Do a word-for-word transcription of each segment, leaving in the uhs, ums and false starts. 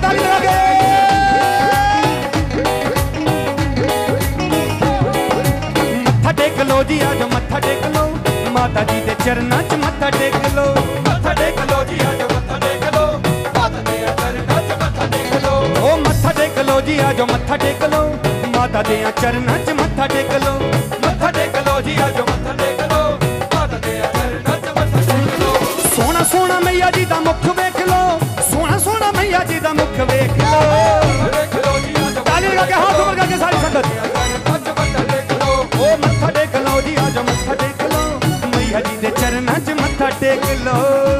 ताली लगा के। मत्था टेक लो जी, आज मत्था टेक लो, माता जी दे चरनां च मत्था टेक लो। मत्था टेक लो जी, आज मत्था टेक लो, माता दे चरनां च मत्था टेक लो। ओ मत्था टेक लो जी, आज मत्था टेक लो, माता दे चरनां च मत्था टेक लो। मत्था टेक लो जी, आज मत्था टेक लो, माता दे चरनां च मत्था टेक लो। सोना सोना मैया जी दा मुख वेख लो, सोना सोना मैया जी दा मुख वेख लो। देख लो जी, आज ताली लगा के हाथ ऊपर करके सारी संगत। चरनां च मत्था टेक लो। ओ मत्था टेक लो जी, आज मत्था टेक लो, मैया जी दे चरनां च मत्था टेक लो।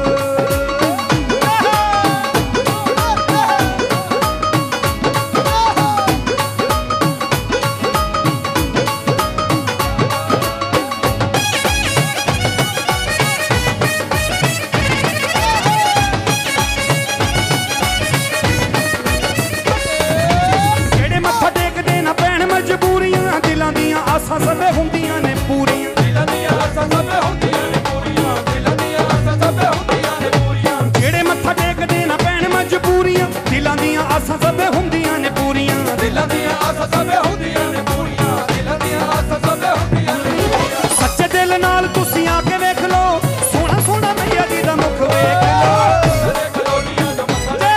आसां सबे हुंदियां ने पूरियां, दिलां दियां आसां सबे हुंदियां ने पूरियां, दिलां दियां आसां सबे हुंदियां ने पूरियां। जेड़े मत्था टेकदे ना पैण मजबूरियां, दिलां दियां आसां सबे हुंदियां ने पूरियां। दिलां दियां आसां सबे हुंदियां ने पूरियां, दिलां दियां आसां सबे हुंदियां ने पूरियां। सच्चे दिल नाल तुसीं आके वेख लो, सोना सोना मैया जी दा मुख वेख लो। देख लो जी, आज मत्था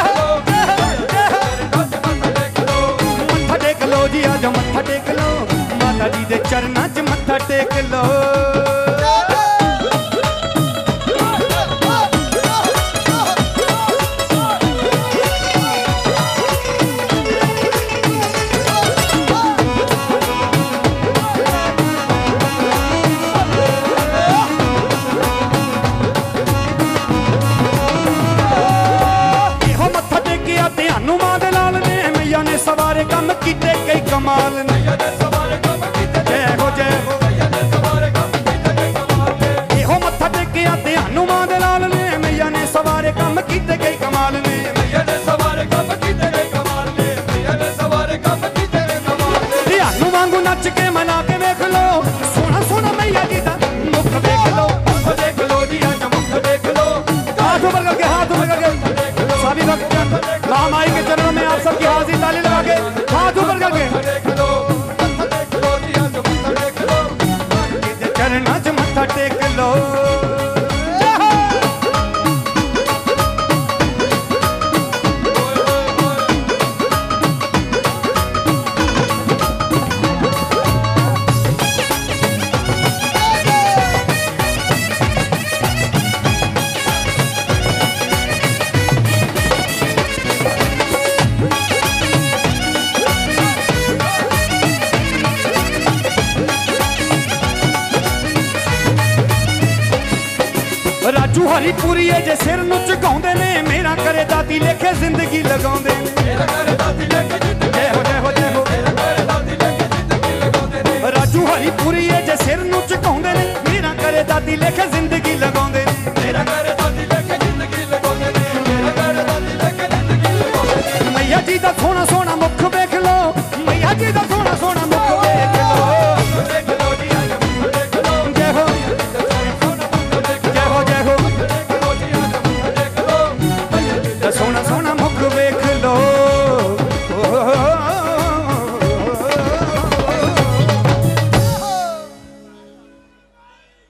टेक लो, मत्था टेक लो जी, आज मत्था टेक लो, माता जी दे चरनां च मत्था टेक लो। एहो मत्था टेकिया ध्यानू मां दे लाल ने, मैया ने सवारे कम कीते कई कमाल ने। मैया ने सवारे कम कीते जय हो जय हो, मैया ने सवारे कम कीते कई कमाल ने। एहो मत्था टेकिया ध्यानू मां दे लाल ने, मैया ने सवारे कम कीते कई कमाल ने। मैया ने सवारे कम कीते कई कमाल ने, मैया ने सवारे कम कीते कई कमाल ने। ध्यानू वांगू नच के मना के वेख लो, सोना सोना मैया जी दा मुख वेख लो। मत्था टेक लो जी, आज मत्था टेक लो, हाथ ऊपर करके, हाथ ऊपर करके सभी वक्त राम आई के चरणों में आप सबकी हाजिर, ताली लगा के हाथ ऊपर करके। देख लो, मत्था टेक लो जी, आज मत्था टेक लो। चरनां च मत्था टेक लो। राजू हरीपुरी जे सिर नु झुकाउंदे ने, मेरा करे दाती लेखे जिंदगी लगाउंदे ने। मेरा करे दाती लेके जिंदगी, जय हो जय हो जय हो। मेरा करे दाती लेके जिंदगी लगाउंदे ने। राजू हरीपुरी जे सिर नु झुकाउंदे ने, मेरा करे दाती लेखे जिंदगी